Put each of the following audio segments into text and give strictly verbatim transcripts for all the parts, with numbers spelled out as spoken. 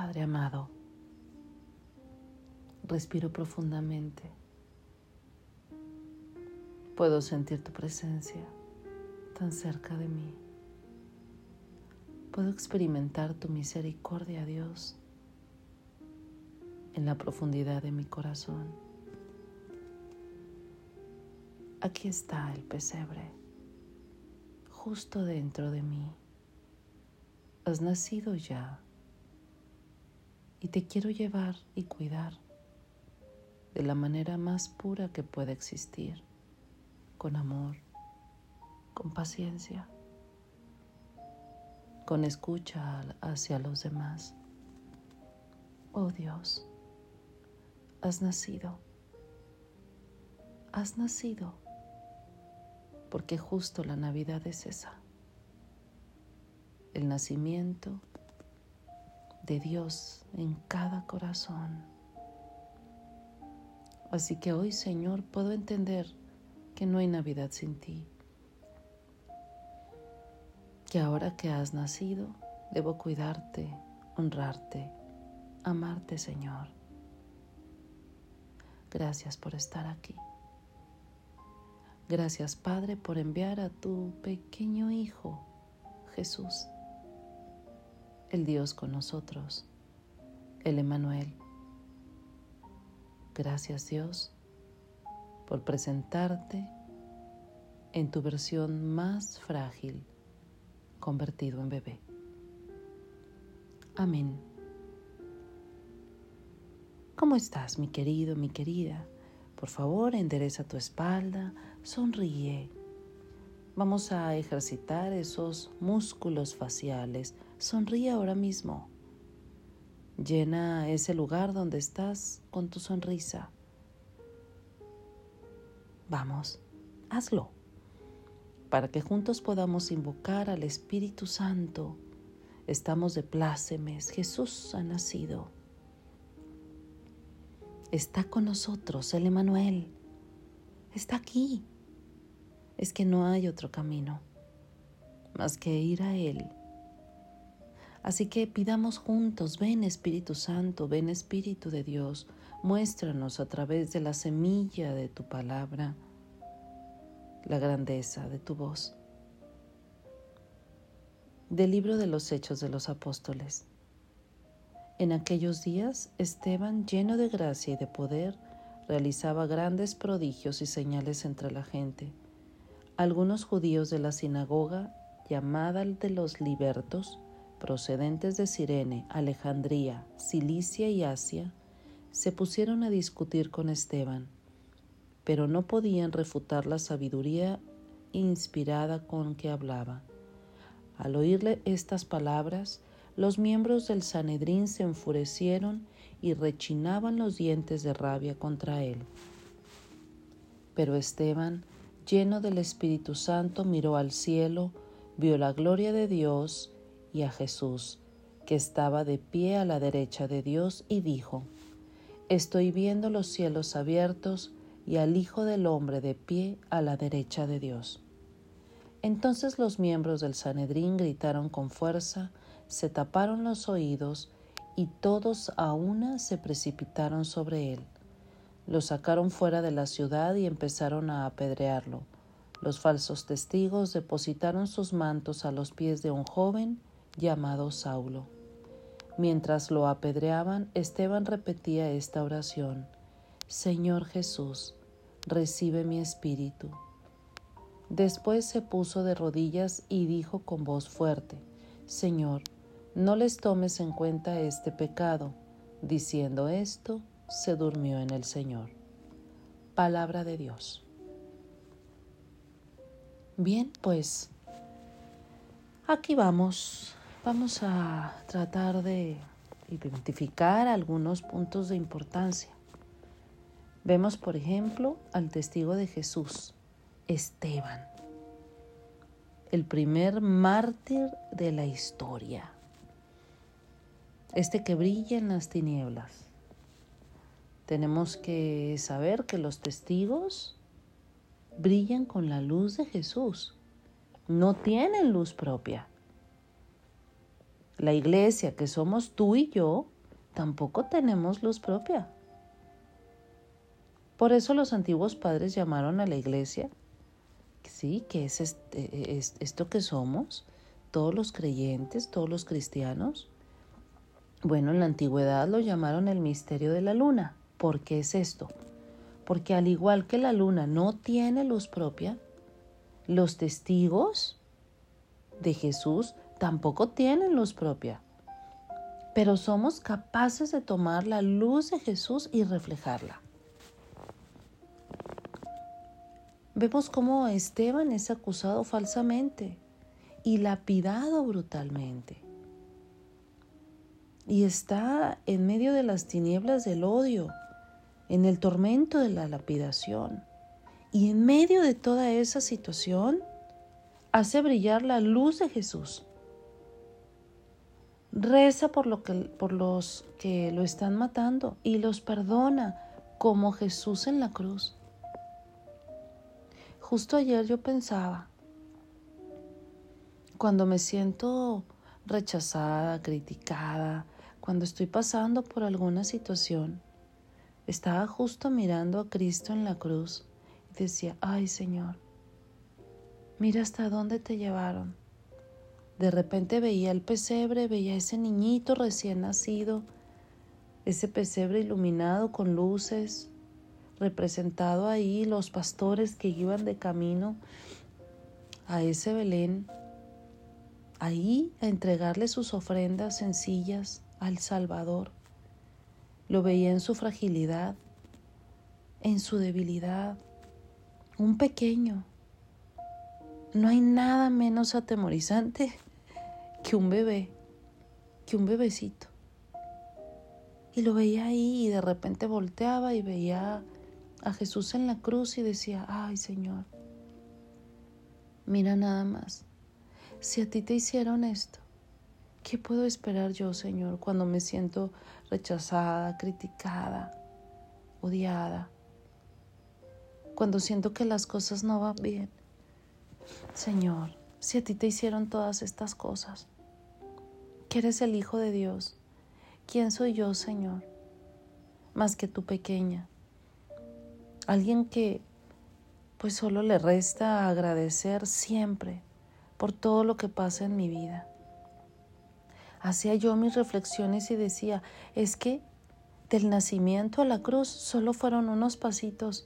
Padre amado, respiro profundamente. Puedo sentir tu presencia tan cerca de mí. Puedo experimentar tu misericordia, Dios, en la profundidad de mi corazón. Aquí está el pesebre, justo dentro de mí. Has nacido ya y te quiero llevar y cuidar de la manera más pura que pueda existir, con amor, con paciencia, con escucha hacia los demás. Oh Dios, has nacido, has nacido, porque justo la Navidad es esa, el nacimiento de Dios en cada corazón. Así que hoy, Señor, puedo entender que no hay Navidad sin ti, que ahora que has nacido, debo cuidarte, honrarte, amarte, Señor. Gracias por estar aquí. Gracias, Padre, por enviar a tu pequeño Hijo, Jesús, el Dios con nosotros, el Emmanuel. Gracias, Dios, por presentarte en tu versión más frágil, convertido en bebé. Amén. ¿Cómo estás, mi querido, mi querida? Por favor, endereza tu espalda, sonríe. Vamos a ejercitar esos músculos faciales. Sonríe ahora mismo. Llena ese lugar donde estás con tu sonrisa. Vamos, hazlo, para que juntos podamos invocar al Espíritu Santo. Estamos de plácemes. Jesús ha nacido. Está con nosotros, el Emmanuel. Está aquí. Es que no hay otro camino más que ir a Él. Así que pidamos juntos: ven Espíritu Santo, ven Espíritu de Dios, muéstranos a través de la semilla de tu palabra la grandeza de tu voz. Del libro de los Hechos de los Apóstoles. En aquellos días, Esteban, lleno de gracia y de poder, realizaba grandes prodigios y señales entre la gente. Algunos judíos de la sinagoga, llamada de los libertos, procedentes de Cirene, Alejandría, Cilicia y Asia, se pusieron a discutir con Esteban, pero no podían refutar la sabiduría inspirada con que hablaba. Al oírle estas palabras, los miembros del Sanedrín se enfurecieron y rechinaban los dientes de rabia contra él. Pero Esteban, lleno del Espíritu Santo, miró al cielo, vio la gloria de Dios y a Jesús, que estaba de pie a la derecha de Dios, y dijo: Estoy viendo los cielos abiertos y al Hijo del Hombre de pie a la derecha de Dios. Entonces los miembros del Sanedrín gritaron con fuerza, se taparon los oídos y todos a una se precipitaron sobre él. Lo sacaron fuera de la ciudad y empezaron a apedrearlo. Los falsos testigos depositaron sus mantos a los pies de un joven llamado Saulo. Mientras lo apedreaban, Esteban repetía esta oración: Señor Jesús, recibe mi espíritu. Después se puso de rodillas y dijo con voz fuerte: Señor, no les tomes en cuenta este pecado. Diciendo esto, se durmió en el Señor. Palabra de Dios. Bien, pues aquí vamos. Vamos a tratar de identificar algunos puntos de importancia. Vemos, por ejemplo, al testigo de Jesús, Esteban, el primer mártir de la historia, este que brilla en las tinieblas. Tenemos que saber que los testigos brillan con la luz de Jesús, no tienen luz propia. la iglesia, que somos tú y yo, tampoco tenemos luz propia. Por eso los antiguos padres llamaron a la iglesia, sí, que es, este, es esto que somos, todos los creyentes, todos los cristianos. Bueno, en la antigüedad lo llamaron el misterio de la luna. ¿Por qué es esto? Porque al igual que la luna no tiene luz propia, los testigos de Jesús tampoco tienen luz propia. Pero somos capaces de tomar la luz de Jesús y reflejarla. Vemos cómo Esteban es acusado falsamente y lapidado brutalmente. Y está en medio de las tinieblas del odio, en el tormento de la lapidación. Y en medio de toda esa situación, hace brillar la luz de Jesús. Reza por, lo que, por los que lo están matando y los perdona como Jesús en la cruz. Justo ayer yo pensaba, cuando me siento rechazada, criticada, cuando estoy pasando por alguna situación, estaba justo mirando a Cristo en la cruz y decía, ay Señor, mira hasta dónde te llevaron. De repente veía el pesebre, veía ese niñito recién nacido, ese pesebre iluminado con luces, representado ahí los pastores que iban de camino a ese Belén, ahí a entregarle sus ofrendas sencillas al Salvador. Lo veía en su fragilidad, en su debilidad, un pequeño. No hay nada menos atemorizante que un bebé, que un bebecito. Y lo veía ahí y de repente volteaba y veía a Jesús en la cruz y decía, ay Señor, mira nada más, si a ti te hicieron esto, ¿qué puedo esperar yo, Señor, cuando me siento rechazada, criticada, odiada? Cuando siento que las cosas no van bien. Señor, si a ti te hicieron todas estas cosas, que eres el Hijo de Dios, ¿quién soy yo, Señor? Más que tu pequeña. Alguien que pues solo le resta agradecer siempre por todo lo que pasa en mi vida. Hacía yo mis reflexiones y decía, es que del nacimiento a la cruz solo fueron unos pasitos.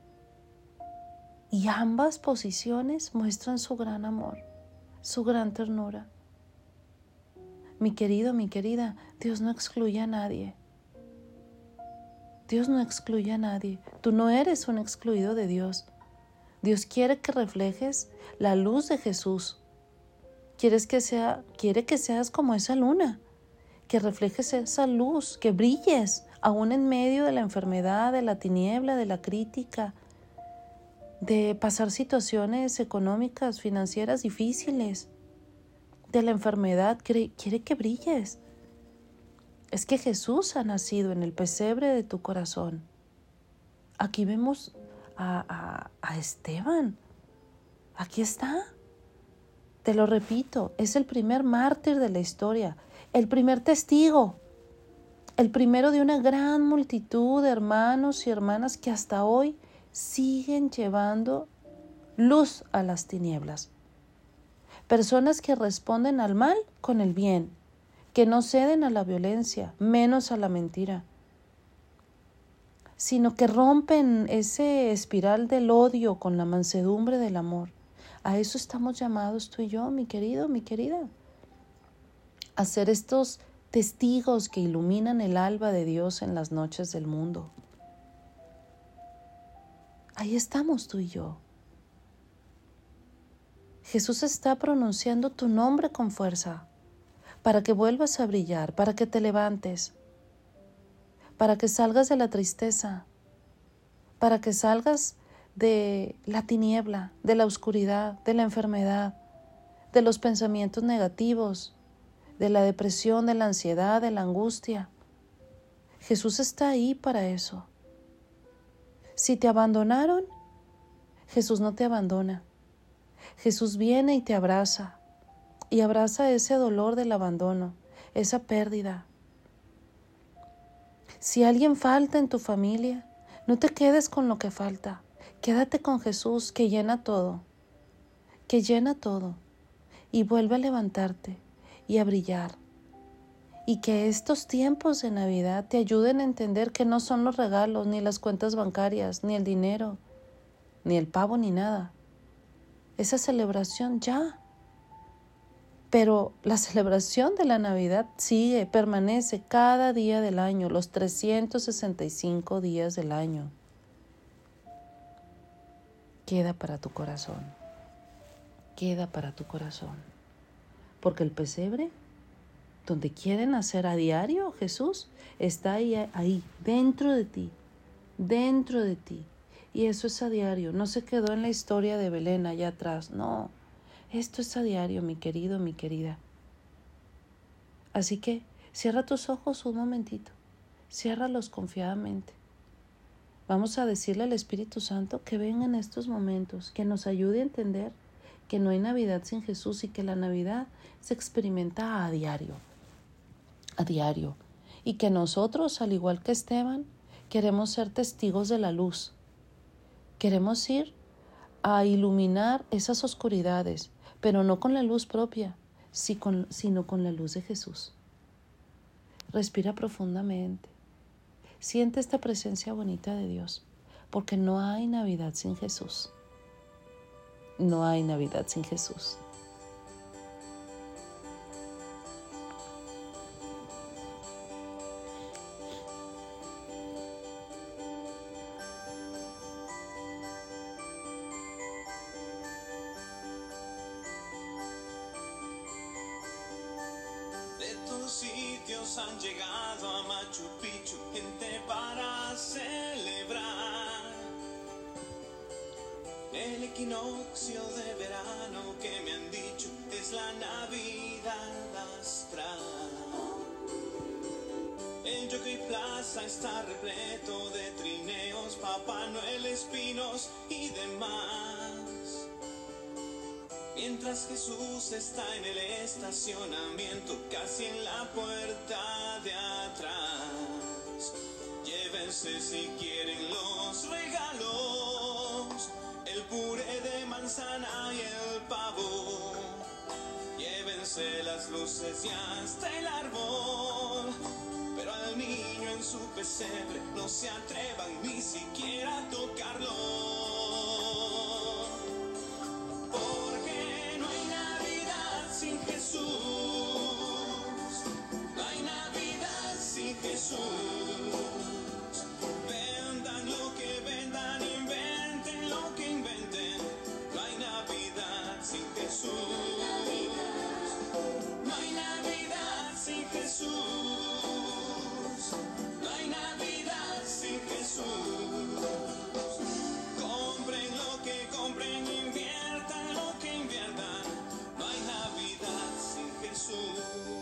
Y ambas posiciones muestran su gran amor, su gran ternura. Mi querido, mi querida, Dios no excluye a nadie. Dios no excluye a nadie. Tú no eres un excluido de Dios. Dios quiere que reflejes la luz de Jesús. Quieres que sea, quiere que seas como esa luna, que reflejes esa luz, que brilles aún en medio de la enfermedad, de la tiniebla, de la crítica, de pasar situaciones económicas, financieras difíciles, de la enfermedad. Quiere, quiere que brilles. Es que Jesús ha nacido en el pesebre de tu corazón. Aquí vemos a, a, a Esteban. Aquí está. Te lo repito, es el primer mártir de la historia, el primer testigo, el primero de una gran multitud de hermanos y hermanas que hasta hoy siguen llevando luz a las tinieblas. Personas que responden al mal con el bien, que no ceden a la violencia, menos a la mentira, sino que rompen ese espiral del odio con la mansedumbre del amor. A eso estamos llamados tú y yo, mi querido, mi querida. A ser estos testigos que iluminan el alba de Dios en las noches del mundo. Ahí estamos tú y yo. Jesús está pronunciando tu nombre con fuerza para que vuelvas a brillar, para que te levantes, para que salgas de la tristeza, para que salgas de la tiniebla, de la oscuridad, de la enfermedad, de los pensamientos negativos, de la depresión, de la ansiedad, de la angustia. Jesús está ahí para eso. Si te abandonaron, Jesús no te abandona. Jesús viene y te abraza y abraza ese dolor del abandono, esa pérdida. Si alguien falta en tu familia, no te quedes con lo que falta. Quédate con Jesús, que llena todo, que llena todo, y vuelve a levantarte y a brillar. Y que estos tiempos de Navidad te ayuden a entender que no son los regalos, ni las cuentas bancarias, ni el dinero, ni el pavo, ni nada. Esa celebración ya. Pero la celebración de la Navidad sigue, permanece cada día del año, los trescientos sesenta y cinco días del año. Queda para tu corazón, queda para tu corazón. Porque el pesebre, donde quieren nacer a diario, Jesús está ahí, ahí, dentro de ti, dentro de ti. Y eso es a diario, no se quedó en la historia de Belén allá atrás, no. Esto es a diario, mi querido, mi querida. Así que cierra tus ojos un momentito, ciérralos confiadamente. Vamos a decirle al Espíritu Santo que venga en estos momentos, que nos ayude a entender que no hay Navidad sin Jesús y que la Navidad se experimenta a diario, a diario. Y que nosotros, al igual que Esteban, queremos ser testigos de la luz. Queremos ir a iluminar esas oscuridades, pero no con la luz propia, sino con la luz de Jesús. Respira profundamente. Siente esta presencia bonita de Dios, porque no hay Navidad sin Jesús. No hay Navidad sin Jesús. Sitios han llegado a Machu Picchu, gente para celebrar el equinoccio de verano que me han dicho es la Navidad astral. El Jockey Plaza está repleto de trineos, Papá Noel, espinos y demás. Mientras Jesús está en el estacionamiento, casi en la puerta de atrás. Llévense si quieren los regalos, el puré de manzana y el pavo. Llévense las luces y hasta el árbol, pero al niño en su pesebre no se atrevan ni siquiera a tocarlo. Jesús, vendan lo que vendan, inventen lo que inventen, no hay Navidad sin Jesús, no hay Navidad sin Jesús, no hay Navidad sin Jesús. Compren lo que compren, inviertan lo que inviertan, no hay Navidad sin Jesús.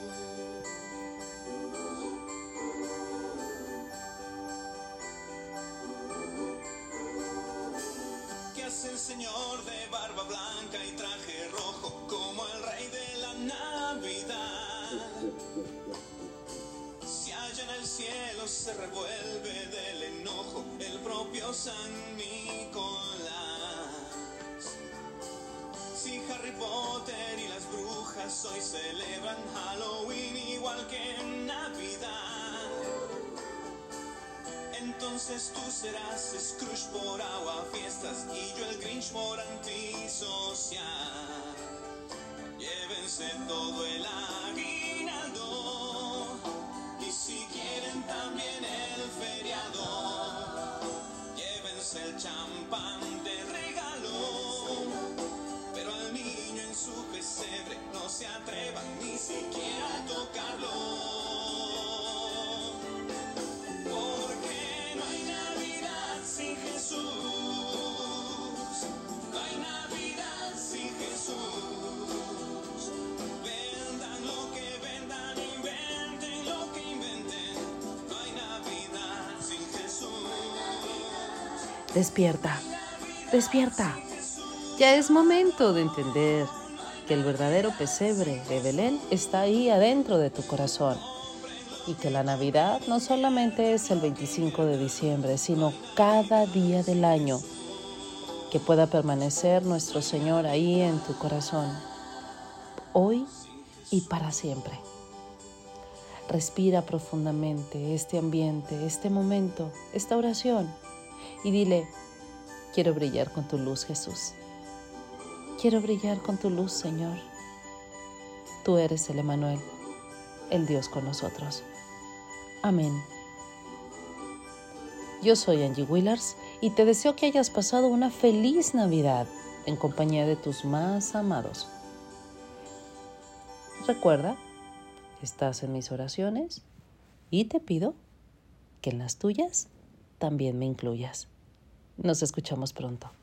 El señor de barba blanca y traje rojo como el rey de la Navidad. Si allá en el cielo se revuelve del enojo el propio San Nicolás. Si Harry Potter y las brujas hoy celebran Halloween igual que en Navidad, entonces tú serás Scrooge por agua fiestas y yo el Grinch por antisocial. Llévense todo el aguinaldo y si quieren también el feriado. Llévense el champán de regalo, pero al niño en su pesebre no se atrevan ni siquiera a tocarlo. No hay Navidad sin Jesús. Vendan lo que vendan, inventen lo que inventen. No hay Navidad sin Jesús. Despierta, despierta. Ya es momento de entender que el verdadero pesebre de Belén está ahí adentro de tu corazón y que la Navidad no solamente es el veinticinco de diciembre, sino cada día del año, que pueda permanecer nuestro Señor ahí en tu corazón, hoy y para siempre. Respira profundamente este ambiente, este momento, esta oración y dile: quiero brillar con tu luz, Jesús. Quiero brillar con tu luz, Señor. Tú eres el Emmanuel, el Dios con nosotros. Amén. Yo soy Angie Willars y te deseo que hayas pasado una feliz Navidad en compañía de tus más amados. Recuerda, estás en mis oraciones y te pido que en las tuyas también me incluyas. Nos escuchamos pronto.